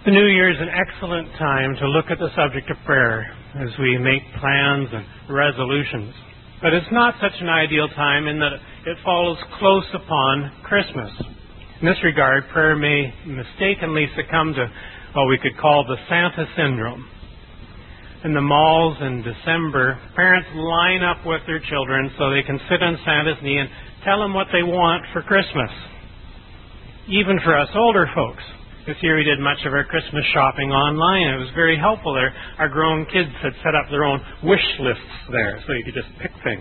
The New Year is an excellent time to look at the subject of prayer as we make plans and resolutions. But it's not such an ideal time in that it follows close upon Christmas. In this regard, prayer may mistakenly succumb to what we could call the Santa syndrome. In the malls in December, parents line up with their children so they can sit on Santa's knee and tell him what they want for Christmas. Even for us older folks. This year we did much of our Christmas shopping online. It was very helpful there. Our grown kids had set up their own wish lists there, so you could just pick things.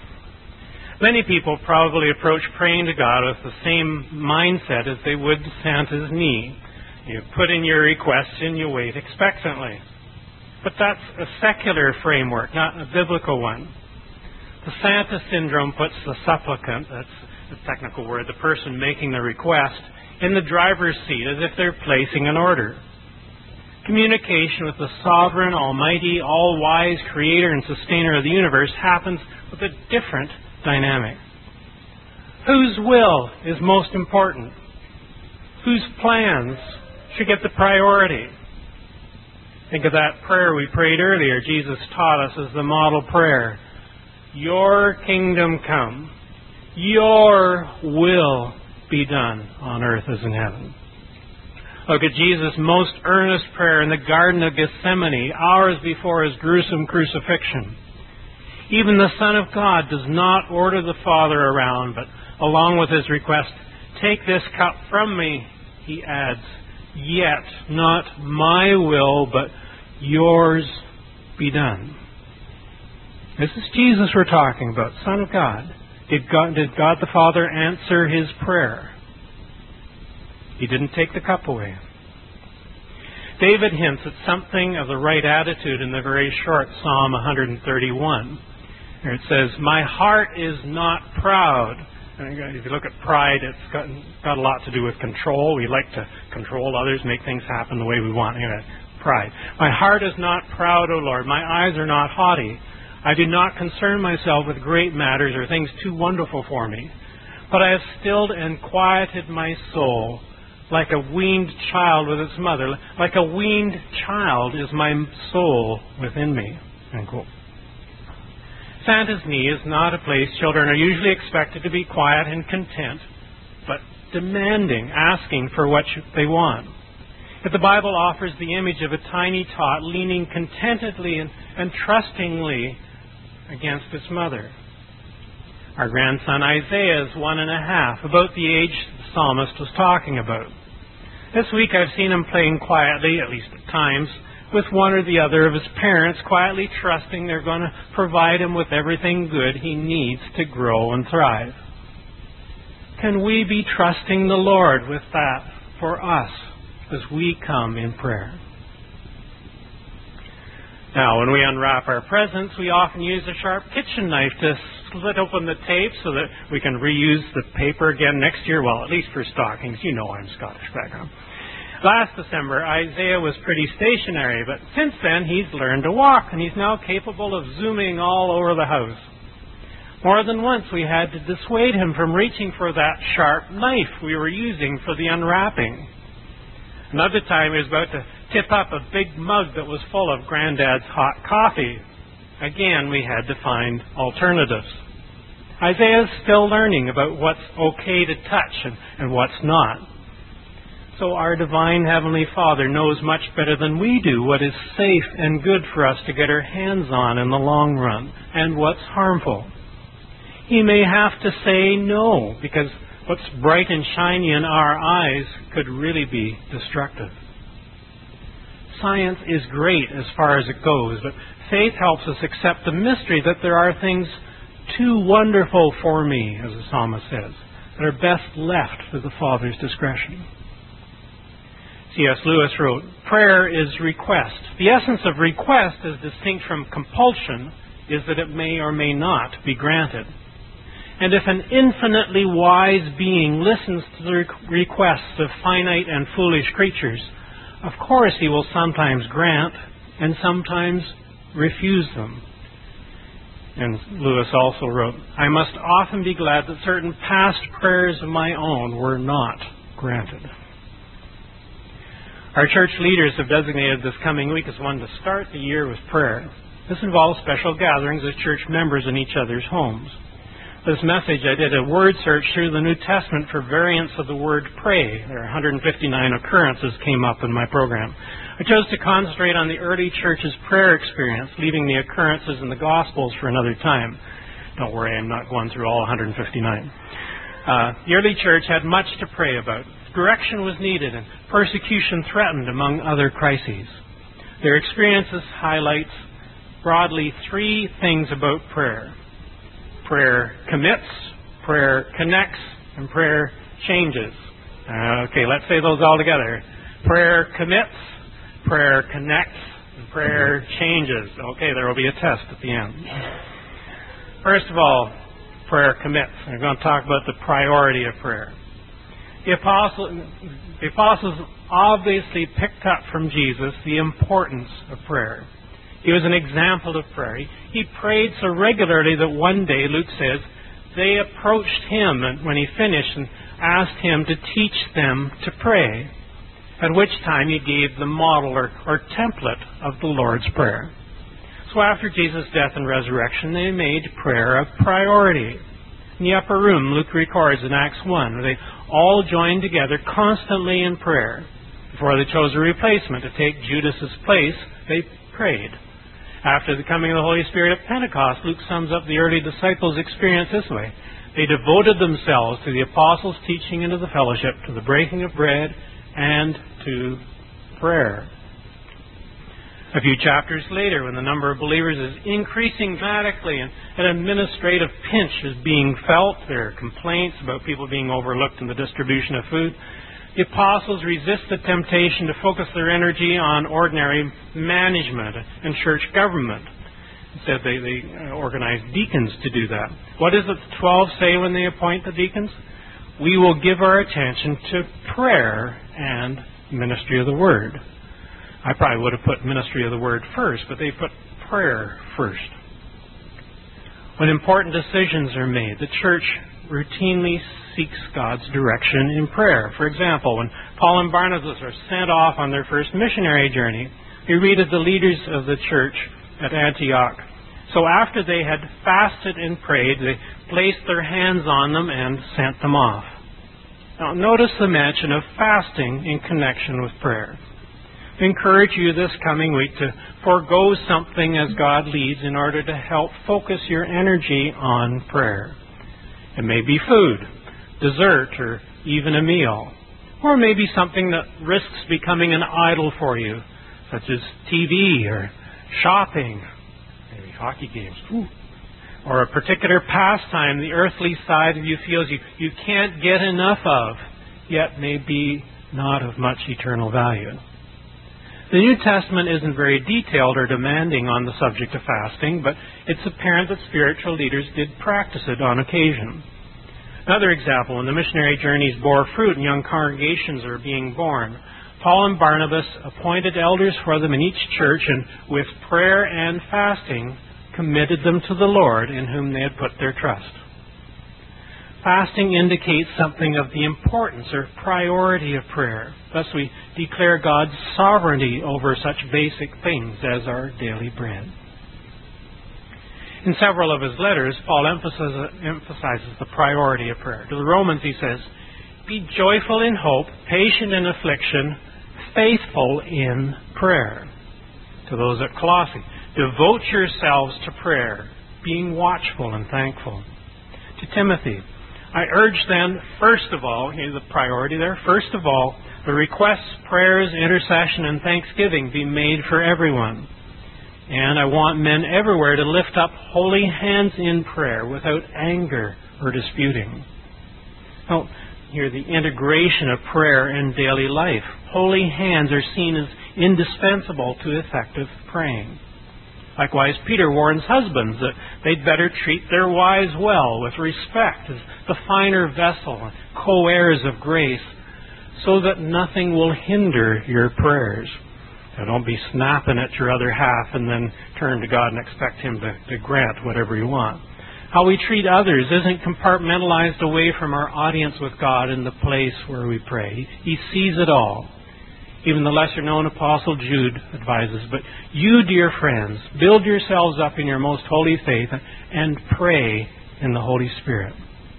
Many people probably approach praying to God with the same mindset as they would Santa's knee. You put in your request and you wait expectantly. But that's a secular framework, not a biblical one. The Santa syndrome puts the supplicant, that's the technical word, the person making the request, in the driver's seat as if they're placing an order. Communication with the sovereign, almighty, all-wise creator and sustainer of the universe happens with a different dynamic. Whose will is most important? Whose plans should get the priority? Think of that prayer we prayed earlier. Jesus taught us as the model prayer. Your kingdom come. Your will be done on earth as in heaven. Look at Jesus' most earnest prayer in the Garden of Gethsemane, hours before his gruesome crucifixion. Even the Son of God does not order the Father around, but along with his request, take this cup from me, he adds, yet not my will, but yours be done. This is Jesus we're talking about, Son of God. Did God the Father answer his prayer? He didn't take the cup away. David hints at something of the right attitude in the very short Psalm 131. There it says, my heart is not proud. And if you look at pride, it's got a lot to do with control. We like to control others, make things happen the way we want. Pride. My heart is not proud, O Lord. My eyes are not haughty. I do not concern myself with great matters or things too wonderful for me. But I have stilled and quieted my soul like a weaned child with its mother. Like a weaned child is my soul within me. End quote. Santa's knee is not a place children are usually expected to be quiet and content, but demanding, asking for what they want. Yet the Bible offers the image of a tiny tot leaning contentedly and trustingly against its mother. Our grandson Isaiah is 1.5, about the age the psalmist was talking about. This week I've seen him playing quietly, at least at times, with one or the other of his parents, quietly trusting they're going to provide him with everything good he needs to grow and thrive. Can we be trusting the Lord with that for us as we come in prayer? Now, when we unwrap our presents, we often use a sharp kitchen knife to split open the tape so that we can reuse the paper again next year. Well, at least for stockings. You know I'm Scottish background. Last December, Isaiah was pretty stationary, but since then he's learned to walk, and he's now capable of zooming all over the house. More than once we had to dissuade him from reaching for that sharp knife we were using for the unwrapping. Another time he was about to tip up a big mug that was full of Granddad's hot coffee. Again, we had to find alternatives. Isaiah's still learning about what's okay to touch and what's not. So our divine Heavenly Father knows much better than we do what is safe and good for us to get our hands on in the long run and what's harmful. He may have to say no, because what's bright and shiny in our eyes could really be destructive. Science is great as far as it goes, but faith helps us accept the mystery that there are things too wonderful for me, as the psalmist says, that are best left to the Father's discretion. C.S. Lewis wrote, prayer is request. The essence of request, as distinct from compulsion, is that it may or may not be granted. And if an infinitely wise being listens to the requests of finite and foolish creatures, of course he will sometimes grant and sometimes refuse them. And Lewis also wrote, I must often be glad that certain past prayers of my own were not granted. Our church leaders have designated this coming week as one to start the year with prayer. This involves special gatherings of church members in each other's homes. This message, I did a word search through the New Testament for variants of the word pray. There are 159 occurrences came up in my program. I chose to concentrate on the early church's prayer experience, leaving the occurrences in the Gospels for another time. Don't worry, I'm not going through all 159. The early church had much to pray about. Direction was needed and persecution threatened, among other crises. Their experiences highlight broadly three things about prayer. Prayer commits, prayer connects, and prayer changes. Okay, let's say those all together. Prayer commits, prayer connects, and prayer changes. Okay, there will be a test at the end. First of all, prayer commits. We're going to talk about the priority of prayer. The apostles obviously picked up from Jesus the importance of prayer. He was an example of prayer. He prayed so regularly that one day, Luke says, they approached him when he finished and asked him to teach them to pray, at which time he gave the model or template of the Lord's Prayer. So after Jesus' death and resurrection, they made prayer a priority. In the upper room, Luke records in Acts 1, where they all joined together constantly in prayer. Before they chose a replacement to take Judas's place, they prayed. After the coming of the Holy Spirit at Pentecost, Luke sums up the early disciples' experience this way. They devoted themselves to the apostles' teaching and to the fellowship, to the breaking of bread, and to prayer. A few chapters later, when the number of believers is increasing dramatically and an administrative pinch is being felt, there are complaints about people being overlooked in the distribution of food, the apostles resist the temptation to focus their energy on ordinary management and church government. Instead, they organize deacons to do that. What does the 12 say when they appoint the deacons? We will give our attention to prayer and ministry of the Word. I probably would have put ministry of the Word first, but they put prayer first. When important decisions are made, the church routinely seeks God's direction in prayer. For example, when Paul and Barnabas are sent off on their first missionary journey, we read of the leaders of the church at Antioch. So after they had fasted and prayed, they placed their hands on them and sent them off. Now notice the mention of fasting in connection with prayer. I encourage you this coming week to forego something as God leads in order to help focus your energy on prayer. It may be food, dessert, or even a meal. Or maybe something that risks becoming an idol for you, such as TV or shopping, maybe hockey games, or a particular pastime the earthly side of you feels you can't get enough of, yet may be not of much eternal value. The New Testament isn't very detailed or demanding on the subject of fasting, but it's apparent that spiritual leaders did practice it on occasion. Another example, when the missionary journeys bore fruit and young congregations are being born, Paul and Barnabas appointed elders for them in each church and, with prayer and fasting, committed them to the Lord in whom they had put their trust. Fasting indicates something of the importance or priority of prayer. Thus we declare God's sovereignty over such basic things as our daily bread. In several of his letters, Paul emphasizes the priority of prayer. To the Romans he says, be joyful in hope, patient in affliction, faithful in prayer. To those at Colossae, devote yourselves to prayer, being watchful and thankful. To Timothy, I urge then, first of all, here's the priority there, first of all, the requests, prayers, intercession, and thanksgiving be made for everyone. And I want men everywhere to lift up holy hands in prayer without anger or disputing. Now, here the integration of prayer in daily life. Holy hands are seen as indispensable to effective praying. Likewise, Peter warns husbands that they'd better treat their wives well, with respect, as the finer vessel and co-heirs of grace, so that nothing will hinder your prayers. Now, don't be snapping at your other half and then turn to God and expect Him to grant whatever you want. How we treat others isn't compartmentalized away from our audience with God in the place where we pray. He sees it all. Even the lesser-known Apostle Jude advises, but you, dear friends, build yourselves up in your most holy faith and pray in the Holy Spirit.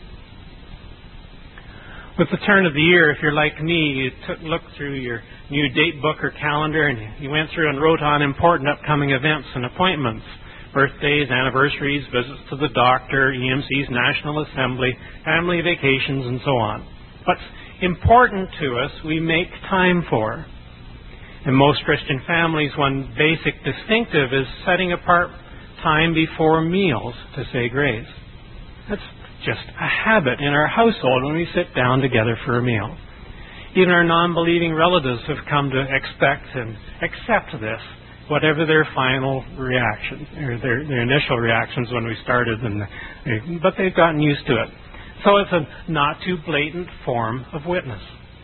With the turn of the year, if you're like me, you looked through your new date book or calendar and you went through and wrote on important upcoming events and appointments, birthdays, anniversaries, visits to the doctor, EMC's National Assembly, family vacations, and so on. What's important to us, we make time for. In most Christian families, one basic distinctive is setting apart time before meals to say grace. That's just a habit in our household when we sit down together for a meal. Even our non-believing relatives have come to expect and accept this, whatever their final reaction, or their initial reactions when we started, but they've gotten used to it. So it's a not too blatant form of witness.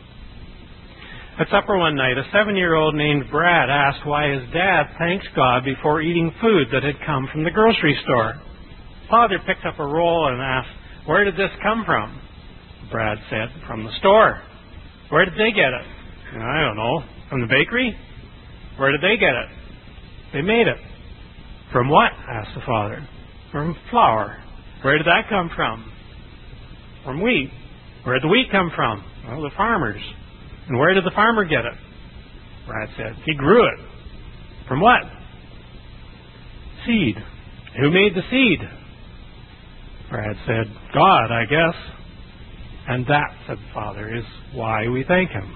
At supper one night, a 7-year-old named Brad asked why his dad thanked God before eating food that had come from the grocery store. Father picked up a roll and asked, "Where did this come from?" Brad said, "From the store." "Where did they get it?" "I don't know." "From the bakery?" "Where did they get it?" "They made it." "From what?" asked the father. "From flour." "Where did that come from?" "From wheat." "Where did the wheat come from?" "Well, the farmers." "And where did the farmer get it?" Brad said, "He grew it." "From what?" "Seed." "Who made the seed?" Brad said, "God, I guess." "And that," said the father, "is why we thank Him."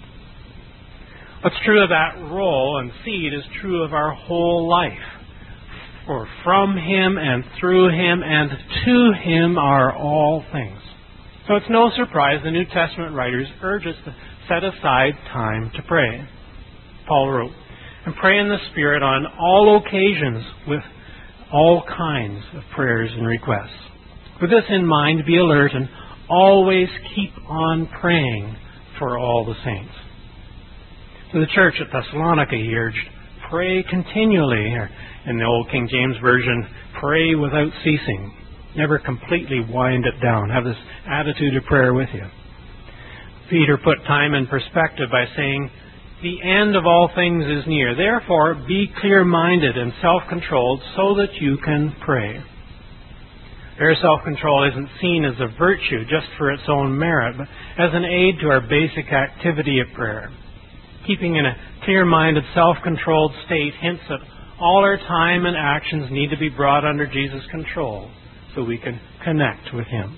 What's true of that roll and seed is true of our whole life. For from Him and through Him and to Him are all things. So it's no surprise the New Testament writers urge us to set aside time to pray. Paul wrote, "And pray in the Spirit on all occasions with all kinds of prayers and requests. With this in mind, be alert and always keep on praying for all the saints." To the church at Thessalonica he urged, "Pray continually," or in the Old King James Version, "pray without ceasing." Never completely wind it down. Have this attitude of prayer with you. Peter put time in perspective by saying, "The end of all things is near. Therefore, be clear-minded and self-controlled so that you can pray." Their self-control isn't seen as a virtue just for its own merit, but as an aid to our basic activity of prayer. Keeping in a clear-minded, self-controlled state hints that all our time and actions need to be brought under Jesus' control so we can connect with Him.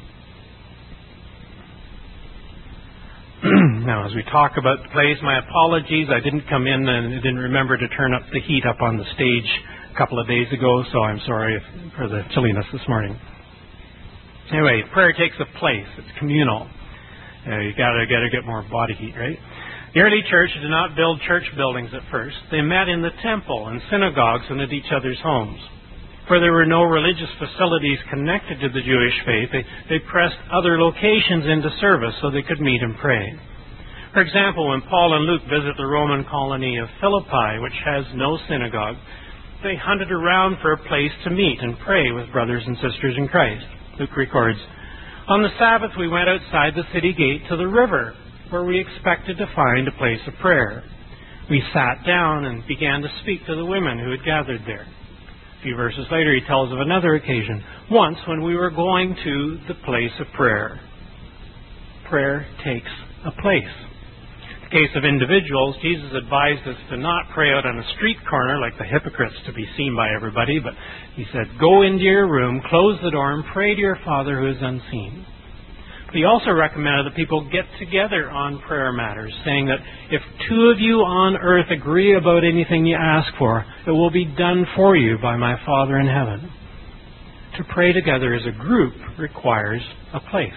Now, as we talk about the plays, my apologies. I didn't come in and didn't remember to turn up the heat up on the stage a couple of days ago, so I'm sorry for the chilliness this morning. Anyway, prayer takes a place. It's communal. You gotta get more body heat, right? The early church did not build church buildings at first. They met in the temple and synagogues and at each other's homes. For there were no religious facilities connected to the Jewish faith, they pressed other locations into service so they could meet and pray. For example, when Paul and Luke visit the Roman colony of Philippi, which has no synagogue, they hunted around for a place to meet and pray with brothers and sisters in Christ. Luke records, "On the Sabbath we went outside the city gate to the river, where we expected to find a place of prayer. We sat down and began to speak to the women who had gathered there." A few verses later he tells of another occasion, "Once when we were going to the place of prayer." Prayer takes a place. In the case of individuals, Jesus advised us to not pray out on a street corner like the hypocrites to be seen by everybody, but He said, "Go into your room, close the door, and pray to your Father who is unseen." He also recommended that people get together on prayer matters, saying that if two of you on earth agree about anything you ask for, it will be done for you by my Father in heaven. To pray together as a group requires a place.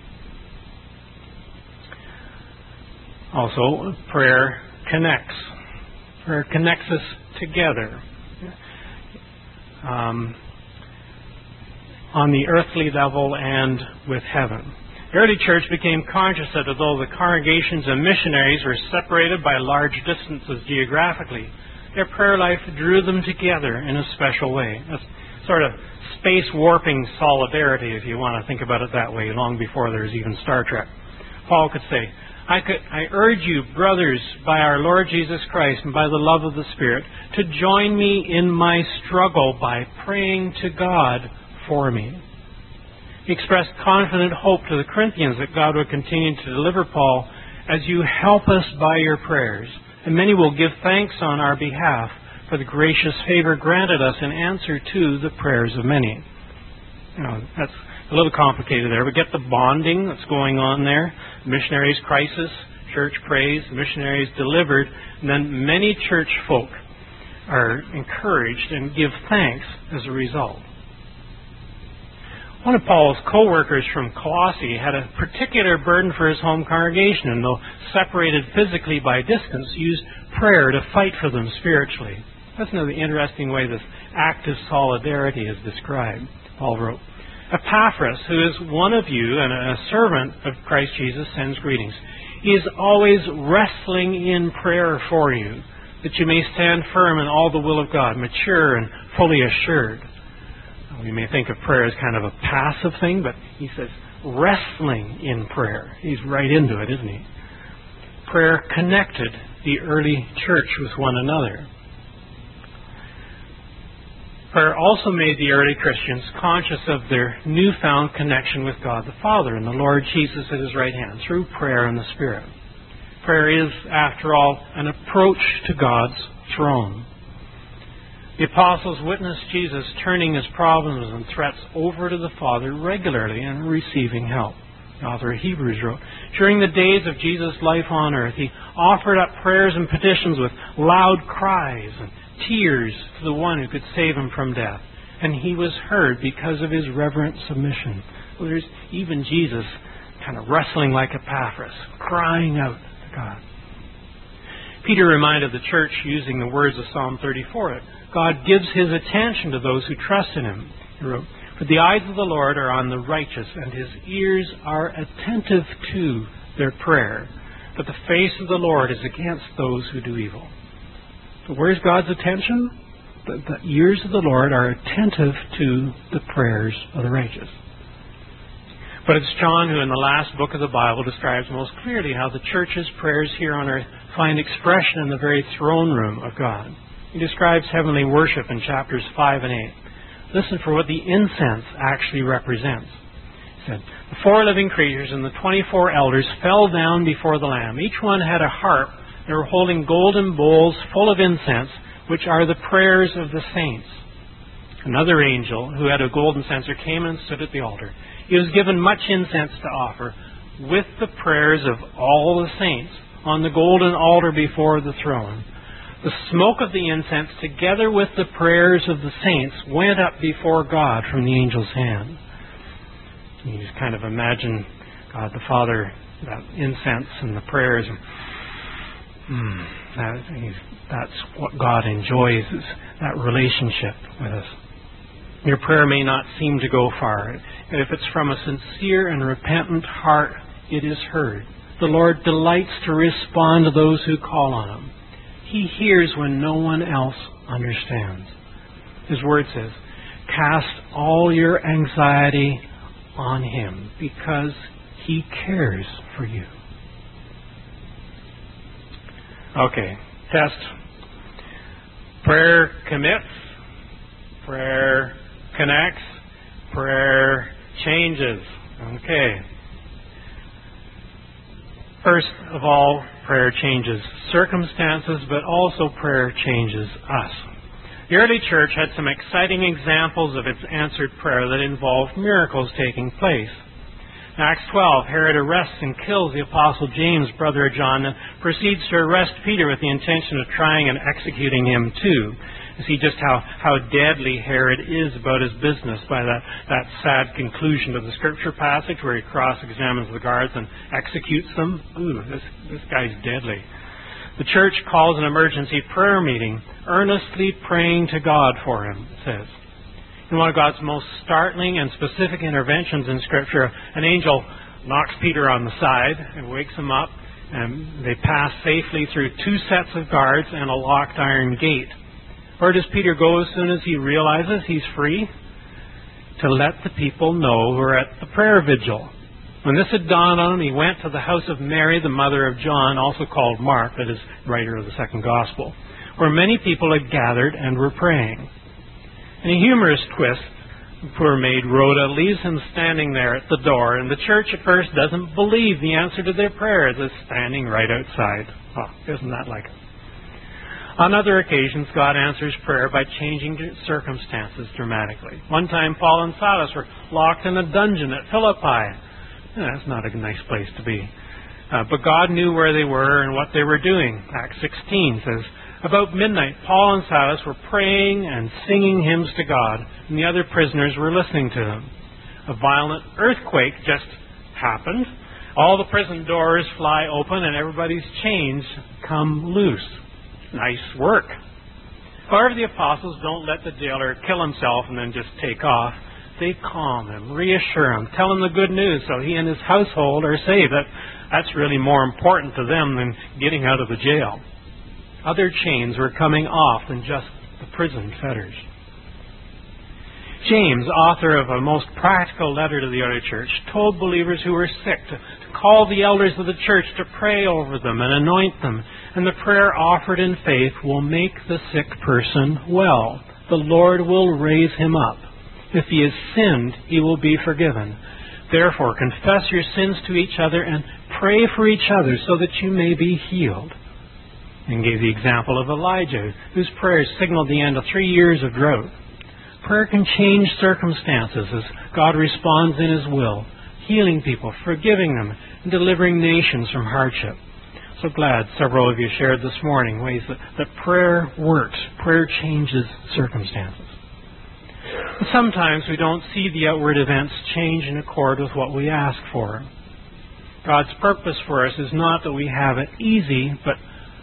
Also, prayer connects. Prayer connects us together. On the earthly level and with heaven. The early church became conscious that although the congregations and missionaries were separated by large distances geographically, their prayer life drew them together in a special way. A sort of space warping solidarity, if you want to think about it that way, long before there was even Star Trek. Paul could say, I urge you, brothers, by our Lord Jesus Christ and by the love of the Spirit, to join me in my struggle by praying to God for me. He expressed confident hope to the Corinthians that God would continue to deliver Paul as you help us by your prayers, and many will give thanks on our behalf for the gracious favor granted us in answer to the prayers of many. That's a little complicated there, but get the bonding that's going on there. Missionaries crisis, church prays, missionaries delivered, and then many church folk are encouraged and give thanks as a result. One of Paul's co-workers from Colossae had a particular burden for his home congregation, and though separated physically by distance, used prayer to fight for them spiritually. That's another interesting way this active solidarity is described. Paul wrote, Epaphras, who is one of you and a servant of Christ Jesus, sends greetings. He is always wrestling in prayer for you, that you may stand firm in all the will of God, mature and fully assured. We may think of prayer as kind of a passive thing, but he says wrestling in prayer. He's right into it, isn't he? Prayer connected the early church with one another. Prayer also made the early Christians conscious of their newfound connection with God the Father and the Lord Jesus at His right hand through prayer and the Spirit. Prayer is, after all, an approach to God's throne. The apostles witnessed Jesus turning his problems and threats over to the Father regularly and receiving help. The author of Hebrews wrote, during the days of Jesus' life on earth, he offered up prayers and petitions with loud cries and tears to the one who could save him from death. And he was heard because of his reverent submission. Well, there's even Jesus kind of wrestling like Epaphras, crying out to God. Peter reminded the church, using the words of Psalm 34, that God gives His attention to those who trust in Him. He wrote, for the eyes of the Lord are on the righteous, and His ears are attentive to their prayer. But the face of the Lord is against those who do evil. So where's God's attention? The ears of the Lord are attentive to the prayers of the righteous. But it's John who in the last book of the Bible describes most clearly how the church's prayers here on earth find expression in the very throne room of God. He describes heavenly worship in chapters 5 and 8. Listen for what the incense actually represents. He said, the 4 living creatures and the 24 elders fell down before the Lamb. Each one had a harp. They were holding golden bowls full of incense, which are the prayers of the saints. Another angel, who had a golden censer, came and stood at the altar. He was given much incense to offer, with the prayers of all the saints, on the golden altar before the throne. The smoke of the incense, together with the prayers of the saints, went up before God from the angel's hand. You just kind of imagine God the Father, that incense and the prayers. That's what God enjoys, is that relationship with us. Your prayer may not seem to go far, but if it's from a sincere and repentant heart, it is heard. The Lord delights to respond to those who call on Him. He hears when no one else understands. His word says, cast all your anxiety on Him because He cares for you. Okay, test. Prayer commits. Prayer connects. Prayer changes. Okay. First of all, prayer changes circumstances, but also prayer changes us. The early church had some exciting examples of its answered prayer that involved miracles taking place. In Acts 12, Herod arrests and kills the Apostle James, brother of John, and proceeds to arrest Peter with the intention of trying and executing him too. You see just how deadly Herod is about his business by that sad conclusion of the scripture passage where he cross-examines the guards and executes them. Ooh, this guy's deadly. The church calls an emergency prayer meeting, earnestly praying to God for him, it says. In one of God's most startling and specific interventions in Scripture, an angel knocks Peter on the side and wakes him up, and they pass safely through 2 sets of guards and a locked iron gate. Where does Peter go as soon as he realizes he's free? To let the people know who are at the prayer vigil. When this had dawned on him, he went to the house of Mary, the mother of John, also called Mark, that is, writer of the second gospel, where many people had gathered and were praying. In a humorous twist, the poor maid Rhoda leaves him standing there at the door, and the church at first doesn't believe the answer to their prayers is standing right outside. Oh, isn't that like it? On other occasions, God answers prayer by changing circumstances dramatically. One time, Paul and Silas were locked in a dungeon at Philippi. That's not a nice place to be. But God knew where they were and what they were doing. Acts 16 says, about midnight, Paul and Silas were praying and singing hymns to God, and the other prisoners were listening to them. A violent earthquake just happened. All the prison doors fly open and everybody's chains come loose. Nice work. However, the apostles don't let the jailer kill himself and then just take off. They calm him, reassure him, tell him the good news so he and his household are saved. That's really more important to them than getting out of the jail. Other chains were coming off than just the prison fetters. James, author of a most practical letter to the early church, told believers who were sick to call the elders of the church to pray over them and anoint them, and the prayer offered in faith will make the sick person well. The Lord will raise him up. If he has sinned, he will be forgiven. Therefore, confess your sins to each other and pray for each other so that you may be healed. And gave the example of Elijah, whose prayers signaled the end of 3 years of drought. Prayer can change circumstances as God responds in His will, healing people, forgiving them, and delivering nations from hardship. So glad several of you shared this morning ways that prayer works. Prayer changes circumstances. Sometimes we don't see the outward events change in accord with what we ask for. God's purpose for us is not that we have it easy, but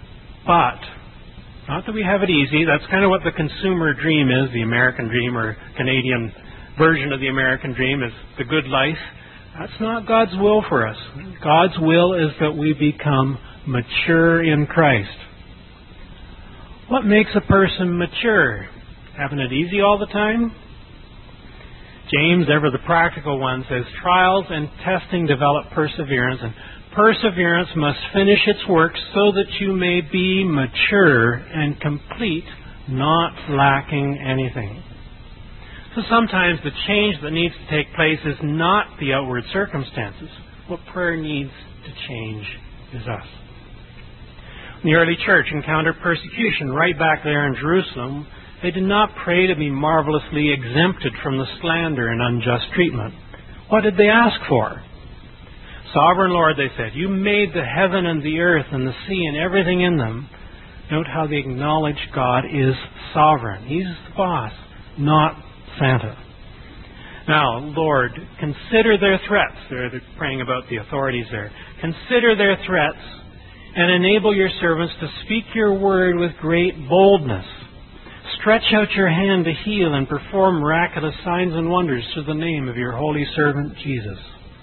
not that we have it easy. That's kind of what the consumer dream is, the American dream, or Canadian version of the American dream is the good life. That's not God's will for us. God's will is that we become mature in Christ. What makes a person mature? Having it easy all the time? James, ever the practical one, says, trials and testing develop perseverance, and perseverance must finish its work so that you may be mature and complete, not lacking anything. So sometimes the change that needs to take place is not the outward circumstances. What prayer needs to change is us. The early church encountered persecution right back there in Jerusalem. They did not pray to be marvelously exempted from the slander and unjust treatment. What did they ask for? Sovereign Lord, they said, you made the heaven and the earth and the sea and everything in them. Note how they acknowledge God is sovereign. He's the boss, not Santa. Now, Lord, consider their threats. They're praying about the authorities there. Consider their threats and enable your servants to speak your word with great boldness. Stretch out your hand to heal and perform miraculous signs and wonders through the name of your holy servant Jesus.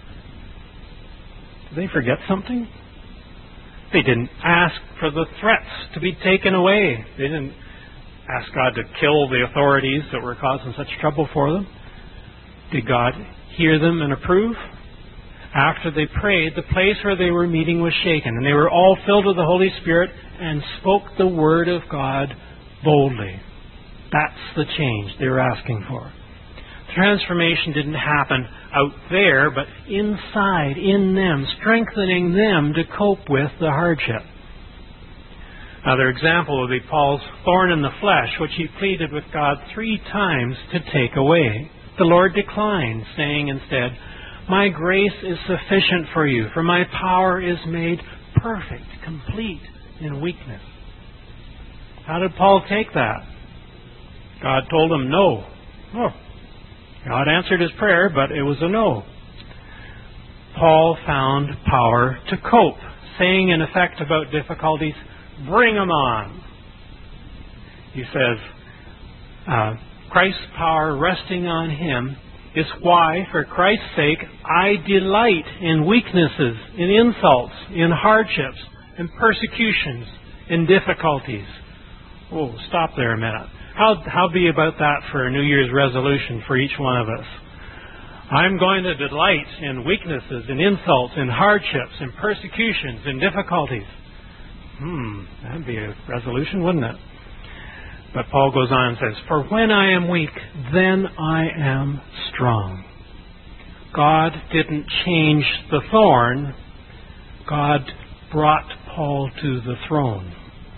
Did they forget something? They didn't ask for the threats to be taken away. They didn't ask God to kill the authorities that were causing such trouble for them. Did God hear them and approve? After they prayed, the place where they were meeting was shaken, and they were all filled with the Holy Spirit and spoke the word of God boldly. That's the change they were asking for. Transformation didn't happen out there, but inside, in them, strengthening them to cope with the hardship. Another example would be Paul's thorn in the flesh, which he pleaded with God 3 times to take away. The Lord declined, saying instead, my grace is sufficient for you, for my power is made perfect, complete in weakness. How did Paul take that? God told him no. Oh. God answered his prayer, but it was a no. Paul found power to cope, saying in effect about difficulties, bring them on. He says, Christ's power resting on him is why, for Christ's sake, I delight in weaknesses, in insults, in hardships, in persecutions, in difficulties. Oh, stop there a minute. How be about that for a New Year's resolution for each one of us? I'm going to delight in weaknesses, in insults, in hardships, in persecutions, in difficulties. That'd be a resolution, wouldn't it? But Paul goes on and says, for when I am weak, then I am strong. God didn't change the thorn. God brought Paul to the throne.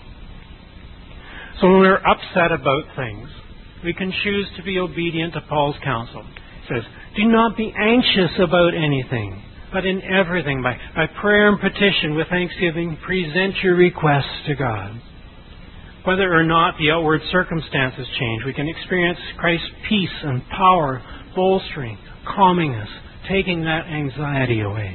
So when we're upset about things, we can choose to be obedient to Paul's counsel. He says, do not be anxious about anything, but in everything, by prayer and petition with thanksgiving, present your requests to God. Whether or not the outward circumstances change, we can experience Christ's peace and power, bolstering, calming us, taking that anxiety away.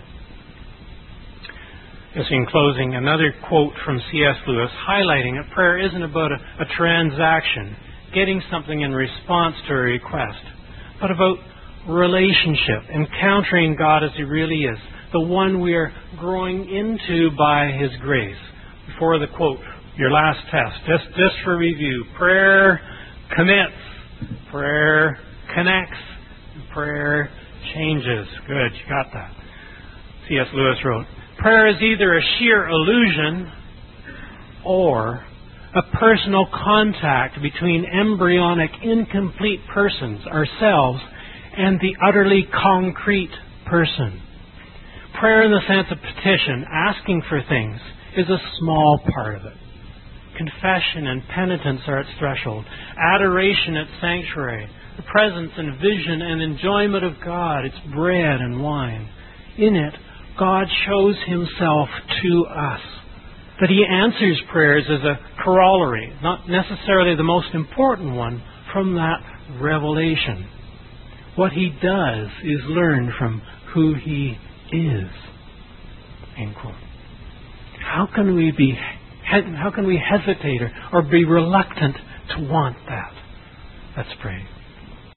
Just in closing, another quote from C.S. Lewis highlighting that prayer isn't about a transaction, getting something in response to a request, but about relationship, encountering God as He really is, the one we are growing into by His grace. Before the quote, your last test, just for review, prayer commits, prayer connects, prayer changes. Good, you got that. C.S. Lewis wrote, prayer is either a sheer illusion or a personal contact between embryonic, incomplete persons, ourselves, and the utterly concrete person. Prayer in the sense of petition, asking for things, is a small part of it. Confession and penitence are its threshold. Adoration its sanctuary. The presence and vision and enjoyment of God, its bread and wine. In it, God shows Himself to us. That He answers prayers as a corollary, not necessarily the most important one, from that revelation. What He does is learn from who He is. End quote. How can we hesitate or be reluctant to want that? Let's pray.